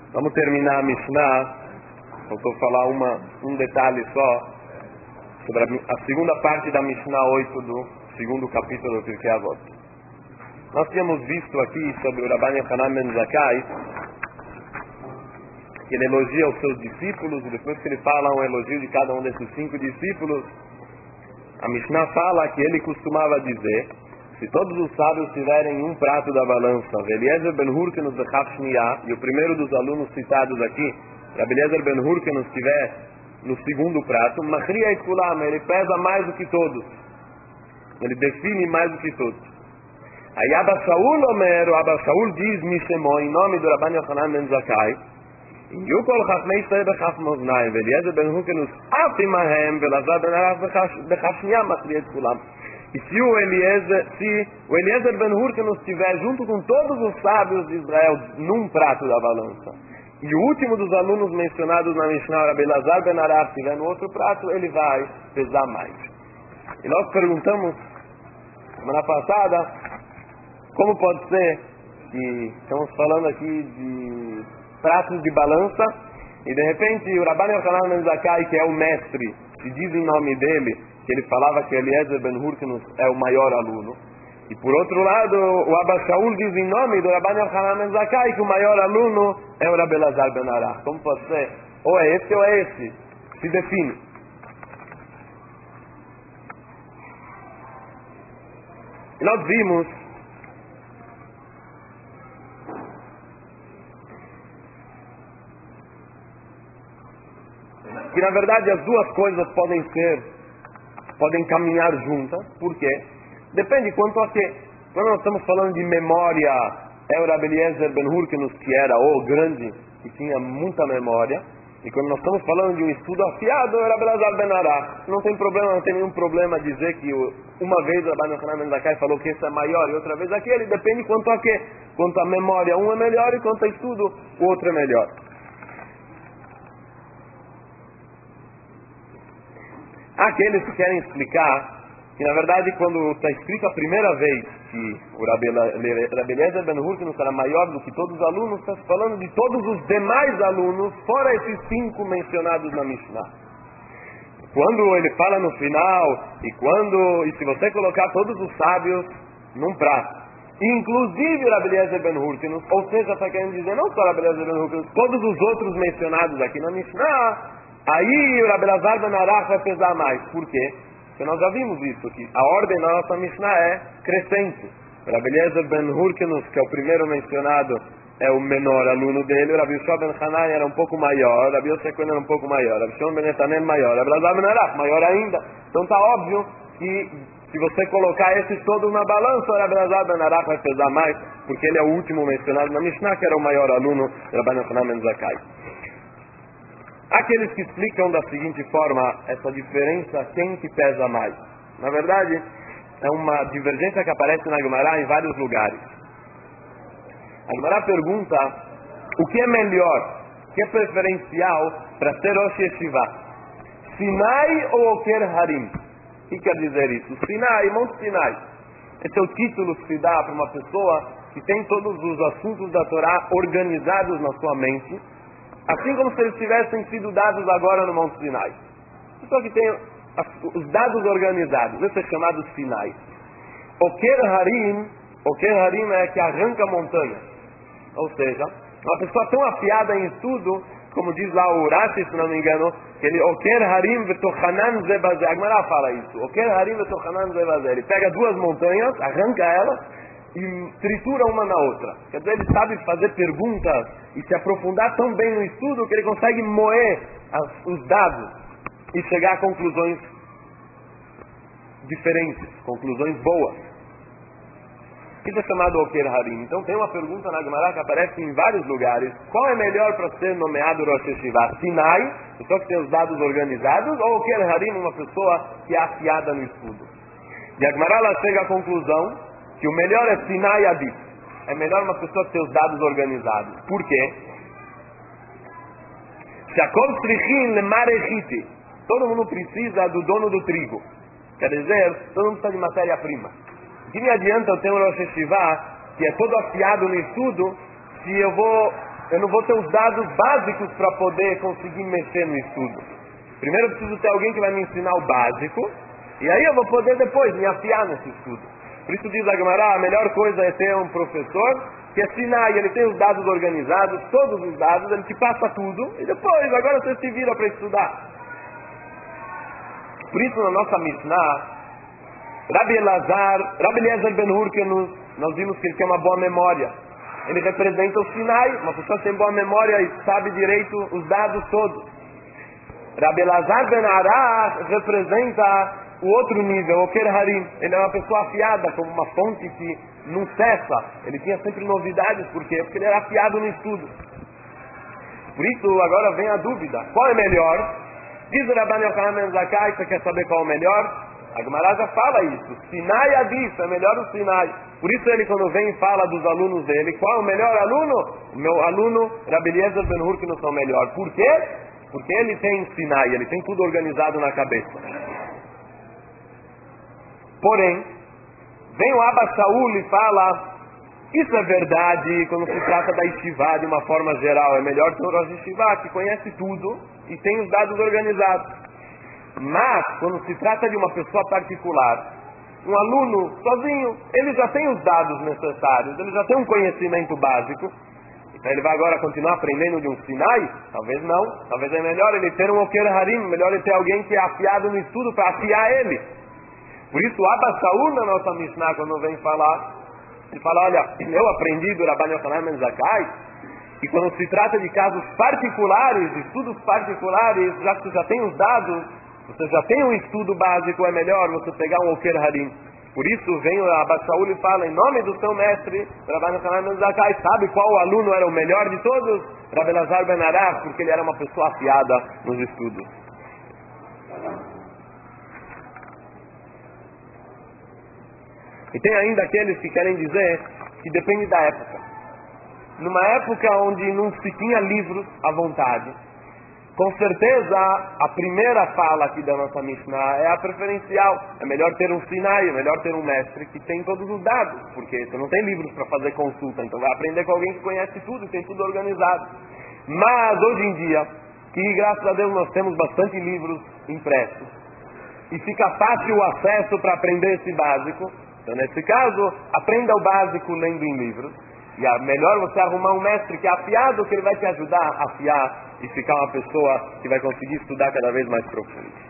Vamos terminar a Mishnah. Faltou falar um detalhe só sobre a segunda parte da Mishnah 8 do segundo capítulo do Pirkei Avot. Nós tínhamos visto aqui sobre o Rabban Yochanan ben Zakkai, que ele elogia os seus discípulos, e depois que ele fala um elogio de cada um desses 5 discípulos, a Mishnah fala que ele costumava dizer: se todos os sábios tiverem um prato da balança, Eliezer ben Hurkenus de Chafshniah, e o primeiro dos alunos citados aqui, Eliezer ben Hurkenus, estiver no segundo prato, Machria et Kulam, ele pesa mais do que todos, ele define mais do que todos. Aí Abba Shaul Omer, o Abba Shaul diz, Mishemo, em nome do Rabban Yochanan ben Zakkai, Yukol Chachmei Israel bechaf moznaim, Eliezer ben Hurkenus afimahem, Velazar ben Arach bechafshniah Machria et Kulam. E se o Eliezer ben Hurkenus estiver junto com todos os sábios de Israel num prato da balança, e o último dos alunos mencionados na Mishnah, Rabbi Elazar ben Arach, estiver no outro prato, ele vai pesar mais. E nós perguntamos, semana passada, como pode ser que estamos falando aqui de pratos de balança, e de repente o Rabban Yochanan ben Zakkai, que é o mestre, se diz em nome dele, que ele falava que Eliezer ben Hurkenus é o maior aluno. E por outro lado, o Abba Shaul diz em nome do Rabban Yochanan ben Zakkai que o maior aluno é o Rabbi Elazar ben Arach. Como pode ser? Ou é esse ou é esse. Se define. E nós vimos que na verdade as duas coisas podem caminhar juntas. Por quê? Depende quanto a que. Quando nós estamos falando de memória, é o Rabbi Eliezer ben Hurkenus que era o grande, que tinha muita memória. E quando nós estamos falando de um estudo afiado, é o Rabbi Elazar ben Arach. Não tem problema, não tem nenhum problema dizer que uma vez o Rabban Yochanan ben Zakkai falou que esse é maior e outra vez aquele. Depende quanto a que. Quanto a memória, um é melhor, e quanto a estudo, o outro é melhor. Há aqueles que querem explicar que, na verdade, quando está escrito a primeira vez que o Rabbi Eliezer ben Hurkenus era maior do que todos os alunos, está falando de todos os demais alunos, fora esses 5 mencionados na Mishnah. Quando ele fala no final, e se você colocar todos os sábios num prato, inclusive o Rabbi Eliezer ben Hurkenus, ou seja, está querendo dizer não só o Rabbi Eliezer ben Hurkenus, todos os outros mencionados aqui na Mishnah, aí o Rabbi Elazar ben Arach vai pesar mais. Por quê? Porque nós já vimos isso, que a ordem da nossa Mishnah é crescente. O Rabbi Eliezer ben Hurkenus, que é o primeiro mencionado, é o menor aluno dele. O Rabbi Yoshua ben Hanai era um pouco maior, o Rabbi Yosef Cohen era um pouco maior, o Rabbi Shimon ben Netanel maior, o Rabbi Elazar ben Arach maior ainda. Então está óbvio que se você colocar esses todos na balança, o Rabbi Elazar ben Arach vai pesar mais, porque ele é o último mencionado na Mishnah, que era o maior aluno do Rabban Yochanan ben Zakkai. Aqueles que explicam da seguinte forma essa diferença, quem que pesa mais? Na verdade, é uma divergência que aparece na Gemara em vários lugares. A Gemara pergunta o que é melhor, o que é preferencial para ser Rosh Yeshiva, Sinai ou Oker Harim? O que quer dizer isso? Sinai, Monte Sinai. Esse é o título que se dá para uma pessoa que tem todos os assuntos da Torá organizados na sua mente, assim como se eles tivessem sido dados agora no Monte Sinai. Pessoa que tem os dados organizados, isso é chamado Sinai. Oker Harim é que arranca montanhas. Ou seja, uma pessoa tão afiada em estudo, como diz lá o Rashi, se não me engano, que ele Oker Harim vetochanan zebazé. A Gemara fala isso. Oker Harim vetochanan zebazé. Ele pega 2 montanhas, arranca elas e tritura uma na outra. Quer dizer, ele sabe fazer perguntas e se aprofundar tão bem no estudo que ele consegue moer os dados e chegar a conclusões diferentes, conclusões boas. Isso é chamado Oker Harim. Então tem uma pergunta na Gemara que aparece em vários lugares. Qual é melhor para ser nomeado Rosh Yeshiva? Sinai, pessoa que tem os dados organizados, ou Oker Harim, uma pessoa que é afiada no estudo? E a Gemara ela chega à conclusão que o melhor é Sinai Adif. É melhor uma pessoa que tem os dados organizados. Por quê? Shakol Srichin Lemarechiti. Todo mundo precisa do dono do trigo. Quer dizer, todo mundo precisa de matéria-prima. O que me adianta eu ter um Rosh Yeshiva que é todo afiado no estudo, se eu vou eu não vou ter os dados básicos para poder conseguir mexer no estudo. Primeiro eu preciso ter alguém que vai me ensinar o básico, e aí eu vou poder depois me afiar nesse estudo. Por isso diz a Gemara, a melhor coisa é ter um professor que é Sinai, ele tem os dados organizados, todos os dados, ele te passa tudo, e depois, agora você se vira para estudar. Por isso na nossa Mishnah, Rabbi Eliezer Ben Hurkenus, nós vimos que ele tem uma boa memória. Ele representa o Sinai, uma pessoa que tem boa memória e sabe direito os dados todos. Rabbi Elazar Ben Arach representa o outro nível, o Kerharim. Ele é uma pessoa afiada, como uma fonte que não cessa. Ele tinha sempre novidades, por quê? Porque ele era afiado no estudo. Por isso, agora vem a dúvida. Qual é melhor? Diz o Rabban Yochanan ben Zakkai, você quer saber qual é o melhor? A Gemara já fala isso. Sinai Adif, é melhor o Sinai. Por isso ele, quando vem e fala dos alunos dele, qual é o melhor aluno? O meu aluno, Rabbi Eliezer Ben Hurkenus, é o melhor. Por quê? Porque ele tem Sinai, ele tem tudo organizado na cabeça. Porém, vem o Abba Shaul e fala, isso é verdade quando se trata da Yeshiva de uma forma geral. É melhor ter o Rosh Yeshiva que conhece tudo e tem os dados organizados. Mas, quando se trata de uma pessoa particular, um aluno sozinho, ele já tem os dados necessários, ele já tem um conhecimento básico. Então ele vai agora continuar aprendendo de um Sinai? Talvez não. Talvez é melhor ele ter um Oker Harim, melhor ele ter alguém que é afiado no estudo para afiar ele. Por isso, o Abba Shaul, na nossa Mishnah, quando vem falar, ele fala, olha, eu aprendi do Rabban Yochanan ben Zakkai, e quando se trata de casos particulares, de estudos particulares, já que você já tem os dados, você já tem um estudo básico, é melhor você pegar um Oker Harim. Por isso vem o Abba Shaul e fala, em nome do seu mestre, Rabban Yochanan ben Zakkai, sabe qual aluno era o melhor de todos? Rabbi Elazar ben Arach, porque ele era uma pessoa afiada nos estudos. E tem ainda aqueles que querem dizer que depende da época. Numa época onde não se tinha livros à vontade, com certeza a primeira fala aqui da nossa Mishnah é a preferencial. É melhor ter um Sinai, é melhor ter um mestre que tem todos os dados, porque você não tem livros para fazer consulta, então vai aprender com alguém que conhece tudo e tem tudo organizado. Mas hoje em dia, que graças a Deus nós temos bastante livros impressos, e fica fácil o acesso para aprender esse básico, então nesse caso, aprenda o básico lendo em livros, e é melhor você arrumar um mestre que é afiado, que ele vai te ajudar a afiar e ficar uma pessoa que vai conseguir estudar cada vez mais profundo.